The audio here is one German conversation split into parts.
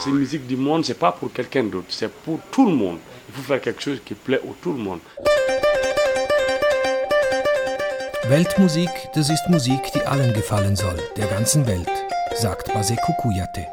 Cette musique du monde, c'est pas pour quelqu'un d'autre, c'est pour tout le monde. Il faut faire quelque chose qui plaît à tout le monde. Weltmusik, das ist Musik, die allen gefallen soll, der ganzen Welt, sagt Bassekou Kouyaté.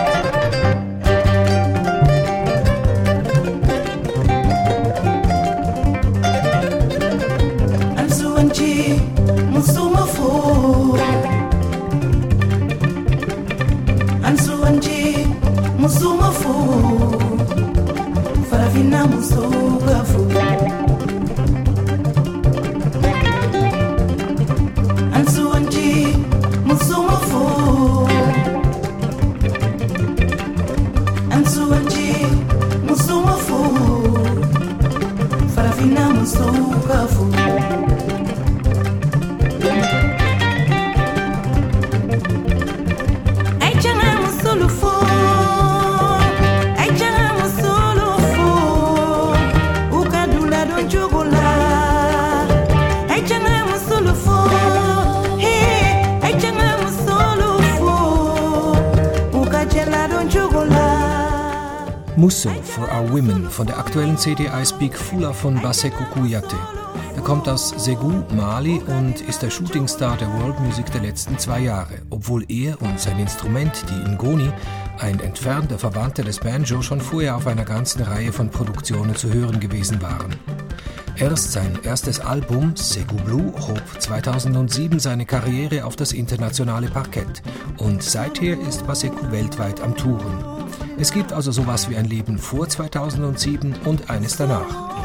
Musso for Our Women von der aktuellen CD I Speak Fula von Bassekou Kouyaté. Er kommt aus Ségou, Mali und ist der Shootingstar der World Music der letzten 2 Jahre, obwohl er und sein Instrument, die Ngoni, ein entfernter Verwandter des Banjo, schon vorher auf einer ganzen Reihe von Produktionen zu hören gewesen waren. Erst sein erstes Album, Ségou Blue, hob 2007 seine Karriere auf das internationale Parkett und seither ist Bassekou weltweit am Touren. Es gibt also sowas wie ein Leben vor 2007 und eines danach.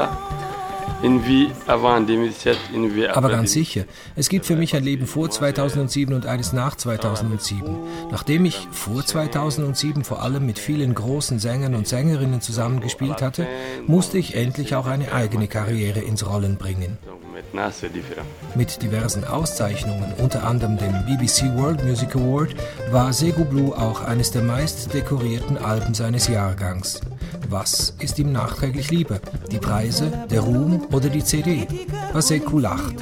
Aber ganz sicher, es gibt für mich ein Leben vor 2007 und eines nach 2007. Nachdem ich vor 2007 vor allem mit vielen großen Sängern und Sängerinnen zusammengespielt hatte, musste ich endlich auch eine eigene Karriere ins Rollen bringen. Mit diversen Auszeichnungen, unter anderem dem BBC World Music Award, war Ségou Blue auch eines der meist dekorierten Alben seines Jahrgangs. Was ist ihm nachträglich lieber? Die Preise, der Ruhm oder die CD? Bassekou lacht.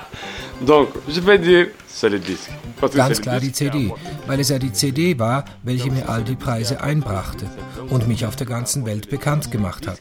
Ganz klar die CD, weil es ja die CD war, welche mir all die Preise einbrachte und mich auf der ganzen Welt bekannt gemacht hat.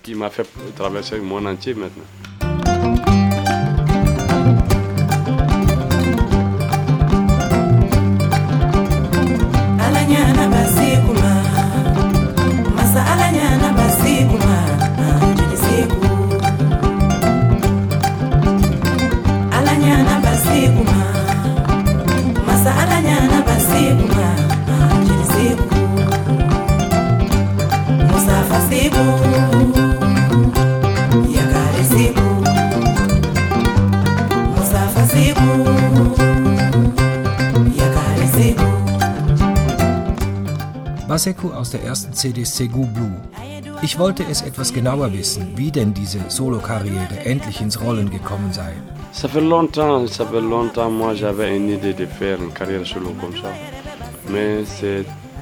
Bassekou aus der ersten CD Ségou Blue. Ich wollte es etwas genauer wissen, wie denn diese Solokarriere endlich ins Rollen gekommen sei. Ça fait longtemps, moi j'avais une idée de faire une carrière solo comme ça. Mais c'est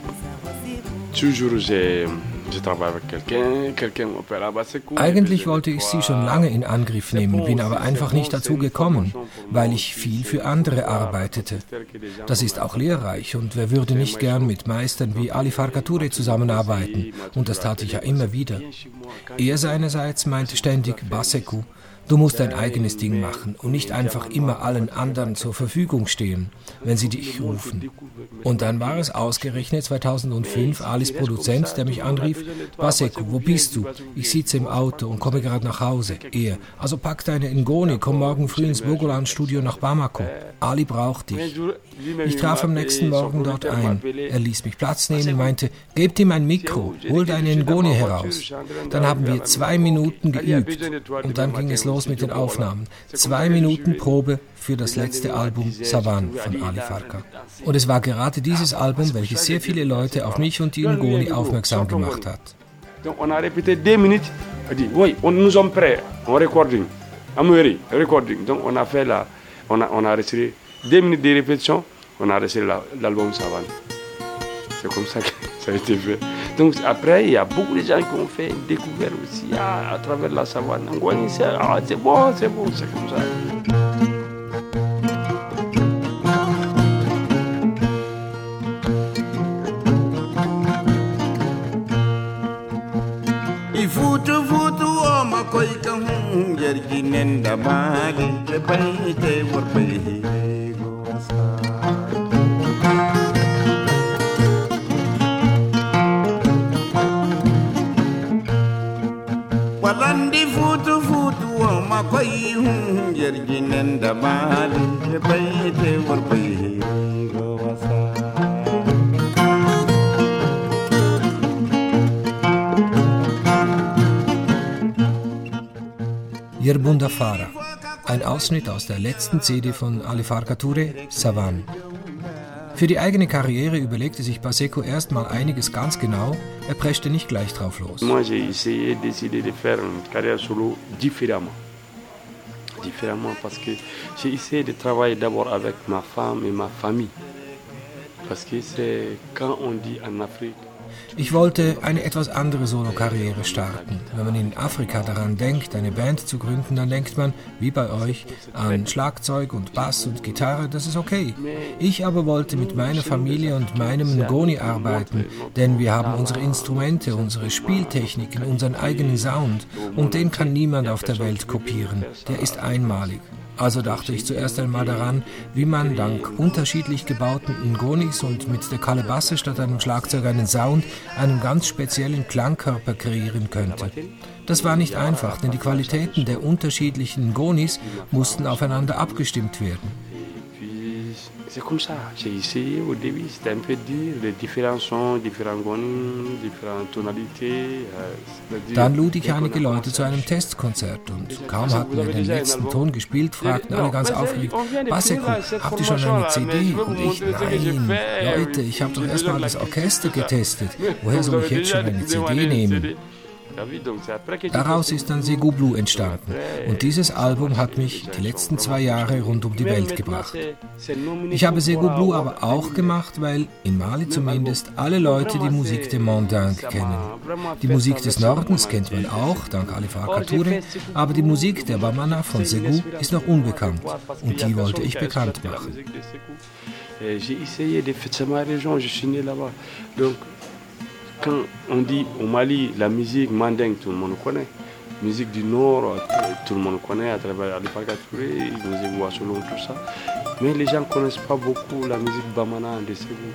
toujours je travaille avec quelqu'un m'appelle Bassekou. Eigentlich wollte ich sie schon lange in Angriff nehmen, bin aber einfach nicht dazu gekommen, weil ich viel für andere arbeitete. Das ist auch lehrreich und wer würde nicht gern mit Meistern wie Ali Farka Touré zusammenarbeiten und das tat ich ja immer wieder. Er seinerseits meinte ständig, Bassekou, du musst dein eigenes Ding machen und nicht einfach immer allen anderen zur Verfügung stehen, wenn sie dich rufen. Und dann war es ausgerechnet 2005 Alis Produzent, der mich anrief, Bassekou, wo bist du? Ich sitze im Auto und komme gerade nach Hause. Er, also pack deine Ngoni, komm morgen früh ins Bogolan-Studio nach Bamako. Ali braucht dich. Ich traf am nächsten Morgen dort ein. Er ließ mich Platz nehmen, meinte, gebt ihm ein Mikro, hol deine Ngoni heraus. Dann haben wir 2 Minuten geübt und dann ging es los mit den Aufnahmen. 2 Minuten Probe für das letzte Album Savan von Ali Farka. Und es war gerade dieses Album, welches sehr viele Leute auf mich und die Ngoni aufmerksam gemacht hat. Donc on a répété 2 minutes, on dit oui, nous sommes prêts, on recording, recording. Donc on a fait on a enregistré 2 minutes de répétition, on a enregistré l'album Savan. C'est comme ça que ça a été fait. Donc après, il y a beaucoup de gens qui ont fait une découverte aussi à travers la savane. C'est bon, c'est comme ça. Walandi futu futu wa makoy hun jerjinen da bali bayte warbe go wasa. Yerbunda Fara, ein Ausschnitt aus der letzten CD von Ali Farka Touré, Savan. Für die eigene Karriere überlegte sich Baseco erstmal einiges ganz genau, er preschte nicht gleich drauf los. Moi j'ai essayé décidé de faire une carrière solo différemment parce que j'ai essayé de travailler d'abord avec ma femme et ma famille parce que c'est quand on dit en Afrique. Ich wollte eine etwas andere Solokarriere starten. Wenn man in Afrika daran denkt, eine Band zu gründen, dann denkt man, wie bei euch, an Schlagzeug und Bass und Gitarre, das ist okay. Ich aber wollte mit meiner Familie und meinem Ngoni arbeiten, denn wir haben unsere Instrumente, unsere Spieltechniken, unseren eigenen Sound und den kann niemand auf der Welt kopieren. Der ist einmalig. Also dachte ich zuerst einmal daran, wie man dank unterschiedlich gebauten Ngonis und mit der Kalebasse statt einem Schlagzeug einen Sound, einen ganz speziellen Klangkörper kreieren könnte. Das war nicht einfach, denn die Qualitäten der unterschiedlichen Ngonis mussten aufeinander abgestimmt werden. C'est comme ça, j'ai essayé au début, c'était un peu dur, les différents sons, différents Ngonis, différentes tonalités. Dann lud ich einige Leute zu einem Testkonzert und kaum hatten wir den letzten Ton gespielt, fragten alle ganz aufgeregt, Baseco, habt ihr schon eine CD? Und ich, nein, Leute, ich habe doch erstmal das Orchester getestet, woher soll ich jetzt schon eine CD nehmen? Daraus ist dann Ségou Blue entstanden und dieses Album hat mich die letzten 2 Jahre rund um die Welt gebracht. Ich habe Ségou Blue aber auch gemacht, weil in Mali zumindest alle Leute die Musik der Mandingue kennen. Die Musik des Nordens kennt man auch, dank Ali Farka Touré, aber die Musik der Bamana von Ségou ist noch unbekannt und die wollte ich bekannt machen. J'ai essayé de faire ma région, je suis né là-bas. Donc quand on dit au Mali la musique mandingue, tout le monde connaît. Musique du Nord, tout le monde connaît à travers Ali Farka Touré, musique Wassoulou, tout ça. Mais les gens ne connaissent pas beaucoup la musique Bamana de Ségou.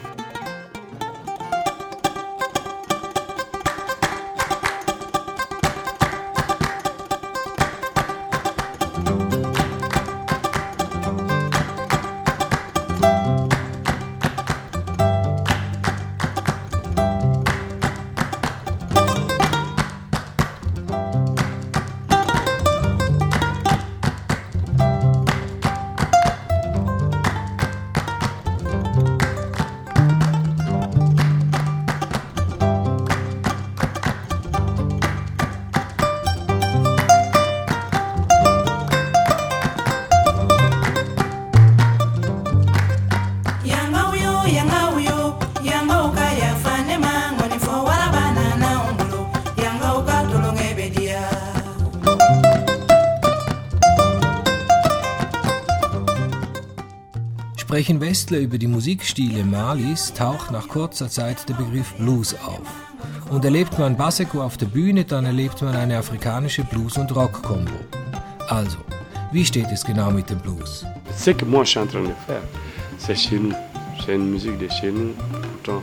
Sprechen Westler über die Musikstile Malis, taucht nach kurzer Zeit der Begriff Blues auf. Und erlebt man Baseco auf der Bühne, dann erlebt man eine afrikanische Blues- und Rock-Kombo. Also, wie steht es genau mit dem Blues? Ce que moi je suis en train de faire, c'est chez nous. C'est une musique de chez nous. Pourtant,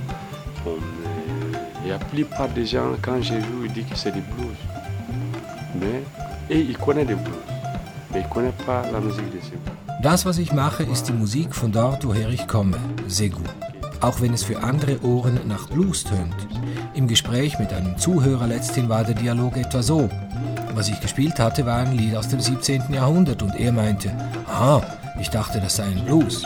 la plupart des gens, quand je joue, ils disent que c'est du blues. Mais, et ils connaissent des blues. Mais ils ne connaissent pas la musique de Ségou. Das, was ich mache, ist die Musik von dort, woher ich komme, Ségou. Auch wenn es für andere Ohren nach Blues tönt. Im Gespräch mit einem Zuhörer letzthin war der Dialog etwa so. Was ich gespielt hatte, war ein Lied aus dem 17. Jahrhundert und er meinte, ich dachte, das sei ein Blues.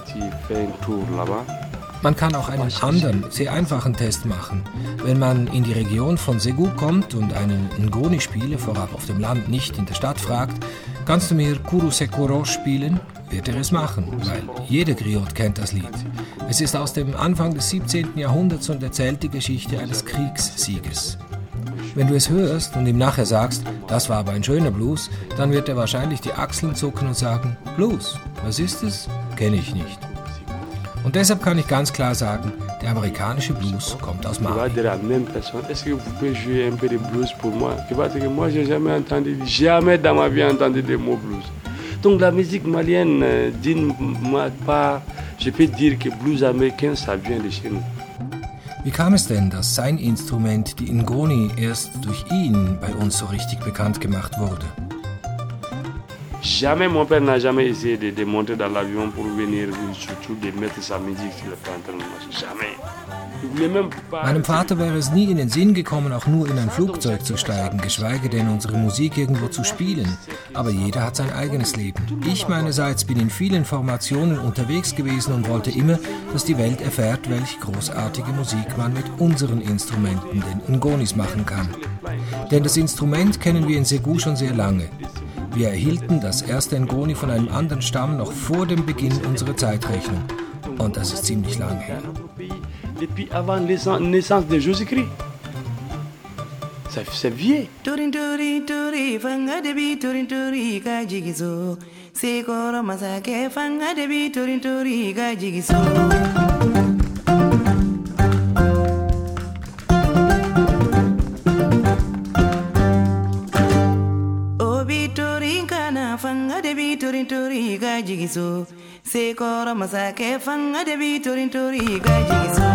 Man kann auch einen anderen, sehr einfachen Test machen. Wenn man in die Region von Ségou kommt und einen Ngoni-Spieler vorab auf dem Land, nicht in der Stadt fragt, kannst du mir Kuru Sekoro spielen? Wird er es machen, weil jeder Griot kennt das Lied. Es ist aus dem Anfang des 17. Jahrhunderts und erzählt die Geschichte eines Kriegssieges. Wenn du es hörst und ihm nachher sagst, das war aber ein schöner Blues, dann wird er wahrscheinlich die Achseln zucken und sagen, Blues, was ist es? Kenne ich nicht. Und deshalb kann ich ganz klar sagen, der amerikanische Blues kommt aus Mali. Est-ce que vous pouvez jouer un peu de blues pour moi? Il va dire que moi j'ai jamais dans ma vie entendu des mots blues. Donc la musique malienne, d'une part, je peux dire que blues américain, ça vient de chez nous. Wie kam es denn, dass sein Instrument, die Ngoni, erst durch ihn bei uns so richtig bekannt gemacht wurde? Jamais, mon père n'a jamais essayé de monter dans l'avion pour venir, surtout de mettre sa musique sur le plan. Jamais. Meinem Vater wäre es nie in den Sinn gekommen, auch nur in ein Flugzeug zu steigen, geschweige denn unsere Musik irgendwo zu spielen. Aber jeder hat sein eigenes Leben. Ich meinerseits bin in vielen Formationen unterwegs gewesen und wollte immer, dass die Welt erfährt, welche großartige Musik man mit unseren Instrumenten, den Ngonis, machen kann. Denn das Instrument kennen wir in Ségou schon sehr lange. Wir erhielten das erste Ngoni von einem anderen Stamm noch vor dem Beginn unserer Zeitrechnung. Und das ist ziemlich lange her. Depuis avant la naissance de Jésus-Christ. C'est vieux. Sekora masake fanga de bitorin tori gajiso.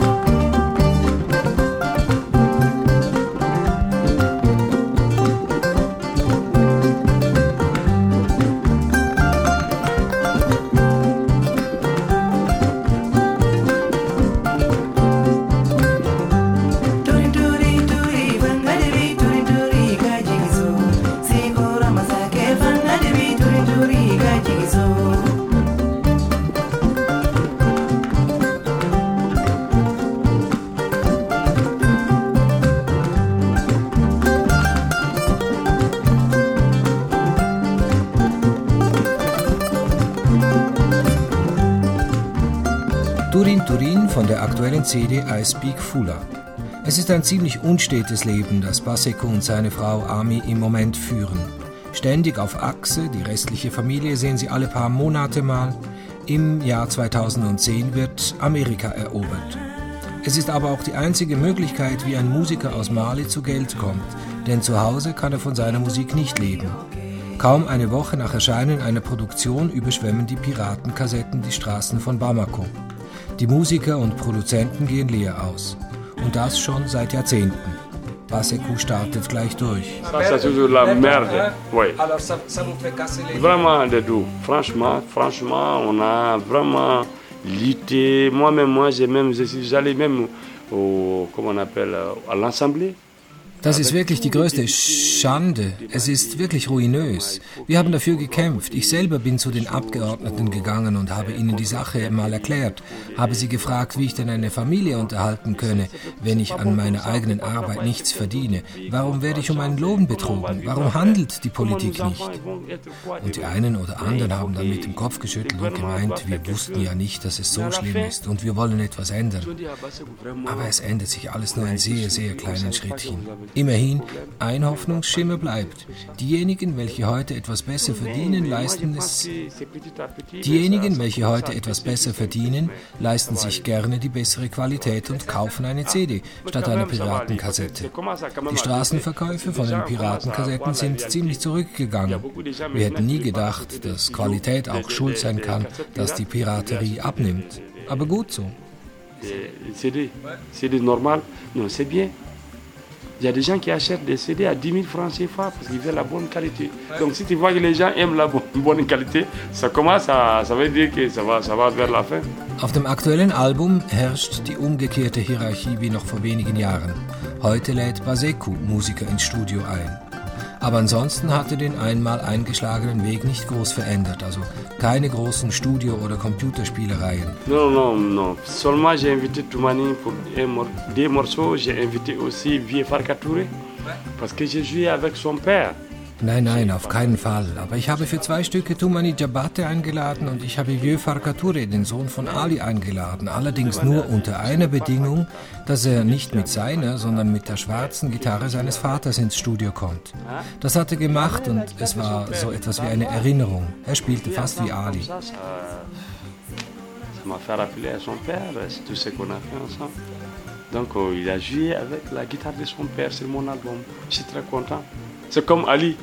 Turin Turin von der aktuellen CD I Speak Fula. Es ist ein ziemlich unstetes Leben, das Bassekou und seine Frau Ami im Moment führen. Ständig auf Achse, die restliche Familie sehen sie alle paar Monate mal. Im Jahr 2010 wird Amerika erobert. Es ist aber auch die einzige Möglichkeit, wie ein Musiker aus Mali zu Geld kommt, denn zu Hause kann er von seiner Musik nicht leben. Kaum eine Woche nach Erscheinen einer Produktion überschwemmen die Piratenkassetten die Straßen von Bamako. Die Musiker und Produzenten gehen leer aus. Und das schon seit Jahrzehnten. Bassekou startet gleich durch. Ça, c'est toujours la merde. Oui. Vraiment de tout. Franchement, on a vraiment lutté. J'allais même à l'Assemblée. Das ist wirklich die größte Schande. Es ist wirklich ruinös. Wir haben dafür gekämpft. Ich selber bin zu den Abgeordneten gegangen und habe ihnen die Sache mal erklärt. Habe sie gefragt, wie ich denn eine Familie unterhalten könne, wenn ich an meiner eigenen Arbeit nichts verdiene. Warum werde ich um einen Lohn betrogen? Warum handelt die Politik nicht? Und die einen oder anderen haben dann mit dem Kopf geschüttelt und gemeint, wir wussten ja nicht, dass es so schlimm ist und wir wollen etwas ändern. Aber es ändert sich alles nur in sehr, sehr kleinen Schrittchen. Immerhin, ein Hoffnungsschimmer bleibt. Diejenigen, welche heute etwas besser verdienen, leisten sich gerne die bessere Qualität und kaufen eine CD statt einer Piratenkassette. Die Straßenverkäufe von den Piratenkassetten sind ziemlich zurückgegangen. Wir hätten nie gedacht, dass Qualität auch schuld sein kann, dass die Piraterie abnimmt. Aber gut so. C'est normal, non, c'est bien. Il y a des gens qui achètent des CD à 10 000 francs CFA parce qu'ils veulent la bonne qualité. Donc si tu vois que les gens aiment la bonne qualité, ça veut dire que ça va vers la fin. Auf dem aktuellen Album herrscht die umgekehrte Hierarchie wie noch vor wenigen Jahren. Heute lädt Bassekou Musiker ins Studio ein. Aber ansonsten hat er den einmal eingeschlagenen Weg nicht groß verändert, also keine großen Studio- oder Computerspielereien. Non. Seulement j'ai invité Toumani pour deux morceaux. J'ai invité aussi Vieux Farka Touré, parce que j'ai joué avec son père. Nein, auf keinen Fall. Aber ich habe für 2 Stücke Toumani Diabaté eingeladen und ich habe Vieux Farka Touré, den Sohn von Ali, eingeladen. Allerdings nur unter einer Bedingung, dass er nicht mit seiner, sondern mit der schwarzen Gitarre seines Vaters ins Studio kommt. Das hat er gemacht und es war so etwas wie eine Erinnerung. Er spielte fast wie Ali. m'a fait rappeler à son père, c'est tout ce qu'on a fait ensemble. Donc il a joué avec la guitare de son père sur mon album. Je suis très content. C'est comme Ali.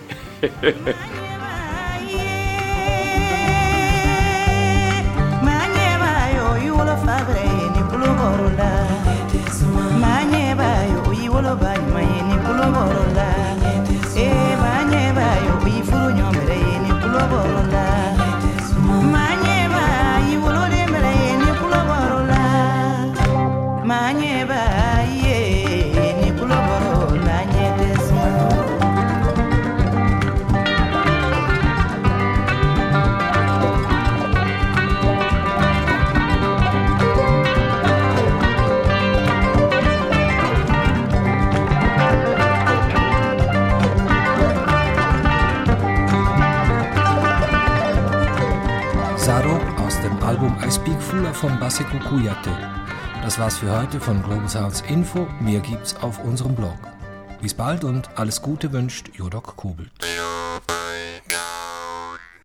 Saro aus dem Album I Speak Fula von Bassekou Kouyate. Das war's für heute von Global Sounds Info. Mehr gibt's auf unserem Blog. Bis bald und alles Gute wünscht Jodok Kobelt.